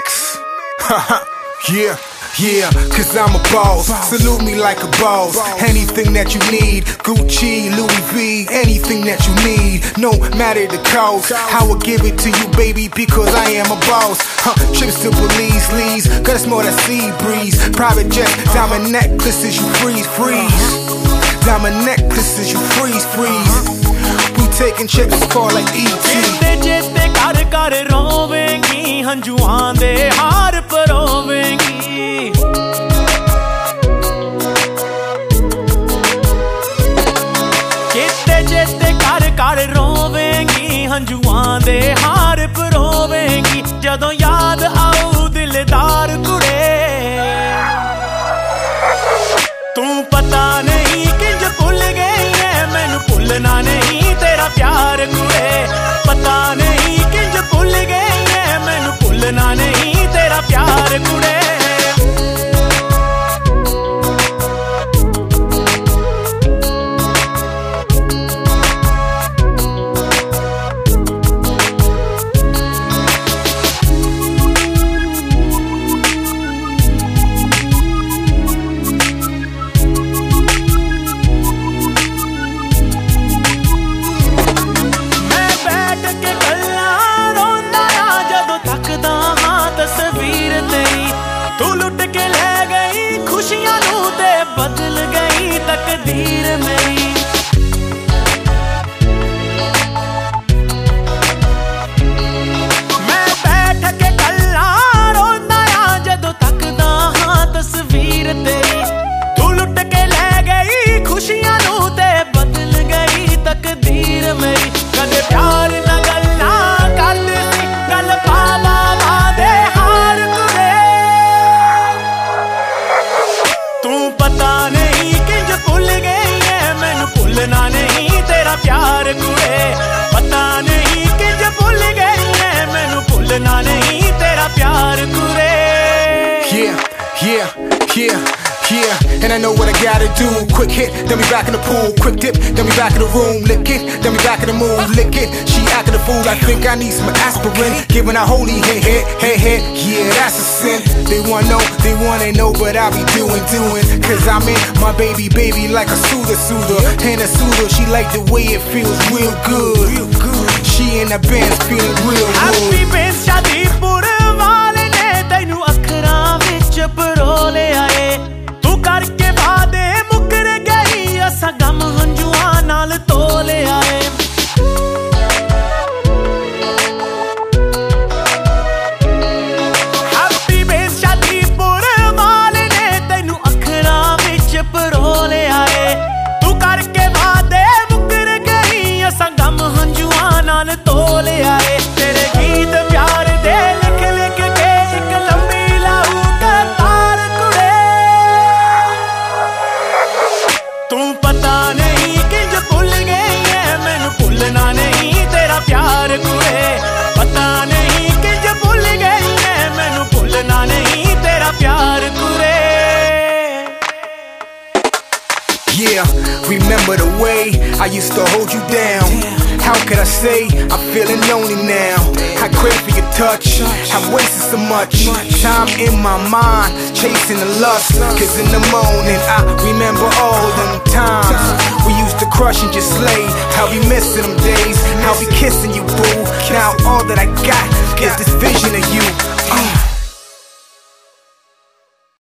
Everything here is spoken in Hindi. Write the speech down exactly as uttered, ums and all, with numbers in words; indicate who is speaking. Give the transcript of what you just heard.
Speaker 1: Remix. Yeah, yeah, cause I'm a boss. Salute me like a boss. Anything that you need, Gucci, Louis V, anything that you need, no matter the cost, I will give it to you, baby, because I am a boss. Huh, trips to Belize, Lee's, cause it's more that sea breeze. Private jets, diamond necklaces, you freeze, freeze. Diamond necklaces, you freeze, freeze. We taking trips, it's called like E T.
Speaker 2: हंजुआं दे हार परोवेंगी किते जेते कर कर रोवेंगी हंजुआं दे हार परोवेंगी जदों याद आऊ दिलदार कुड़े तू पता नहीं किंज भुल गई है मैनू भुलना नहीं तेरा प्यार कुड़े पता नहीं किंज भुल गई भूलना नहीं तेरा प्यार कुड़े बदल गई तकदीर मेरी मैं बैठ के गल्ला रोंदा आ जदों तकदा हां तस्वीर तेरी तू लुट के ले गई खुशियां नू ते बदल गई तकदीर मेरी कदे प्यार ना गल्ला करदे सी गल पावा दे हार कुड़े तू पता नहीं किंज भुल गई है मैनू भुलना नहीं तेरा प्यार कुड़े पता नहीं किंज भुल गई है मैनू भुलना नहीं तेरा प्यार कुड़े
Speaker 1: Yeah, yeah, yeah, yeah. And I know what I gotta do. Quick hit, then we back in the pool. Quick dip, then we back in the room. Lick it, then we back in the mood. Lick it, she acting a fool. I think I need some aspirin. Giving a holy hit, hit, hit, hit. Yeah, that's a sin. They wanna know, they wanna know, but I be doing, doing. Cause I'm in my baby, baby like a soother, soother. And a soother, she like the way it feels real good. Real good. She in the Benz feeling real good.
Speaker 2: Happy Benz शादी पूरे वाले ने तैनू अखरां विच परोले आए तू करके वादे मुकर गई असा गम हंजुआं नाल तोले आए हैप्पी बेस शादी पूरे वाले ने तैनू अखरां विच परोले आए तू करके वादे मुकर गई असा गम हंजुआं नाल तोले आए तेरे गीत प्यार दे लिख लिख के एक लंबी लाऊ कतार कुड़े तू पता नहीं किंज भुल गई है मैनू भुलना नहीं तेरा प्यार कुड़े पता नहीं किंज भुल गई है मैनू भुलना नहीं तेरा प्यार कुड़े
Speaker 1: Yeah, remember the way I used to hold you down. How could I say I'm feeling lonely now? I crave for your touch, I've wasted so much time in my mind, chasing the lust. Cause in the morning I remember all them times we used to crush and just slay. How we missing them days, how we kissing you boo. Now all that I got